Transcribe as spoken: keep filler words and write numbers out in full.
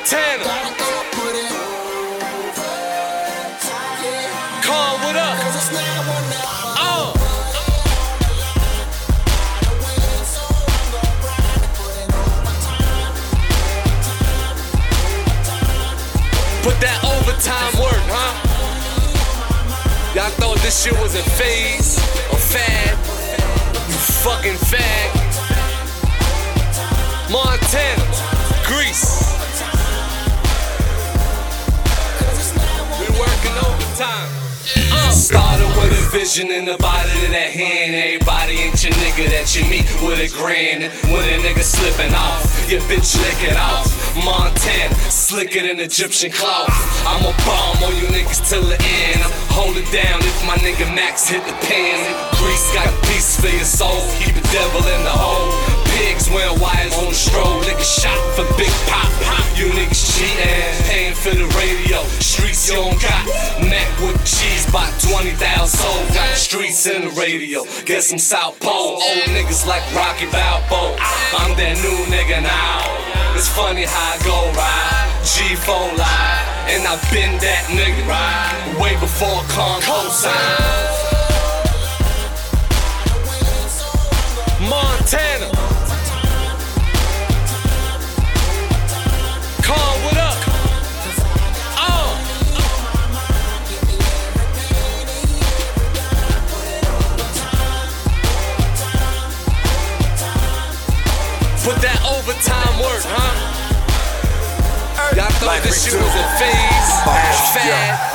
Montana. Con, what up? Uh. Put that overtime work, huh? Y'all thought this shit was a phase, a fad? You fucking fag. Montana, Greece. We working overtime. Uh. Started with a vision in the body of that hand. Everybody ain't your nigga that you meet with a grin. When a nigga slipping off, your bitch lick it off. Montana, slicker than Egyptian cloth. I'ma bomb on you niggas till the end. I'm hold it down if my nigga Max hit the pen. Grease got a piece for your soul. Keep the devil in the hole. Pigs wearing wires on the stroll. Niggas shot for big pop. You niggas cheating, paying for the radio. Streets you don't got. Mac with cheese, bought twenty thousand sold. Got the streets in the radio. Get some South Pole. Old niggas like Rocky Balboa. I'm that new nigga now. It's funny how I go right. G four live, and I've been that nigga right way before Con cosign. Montana. Con, what up? Uh. Put that overtime work, huh? Y'all thought this shit was a phase, a fad?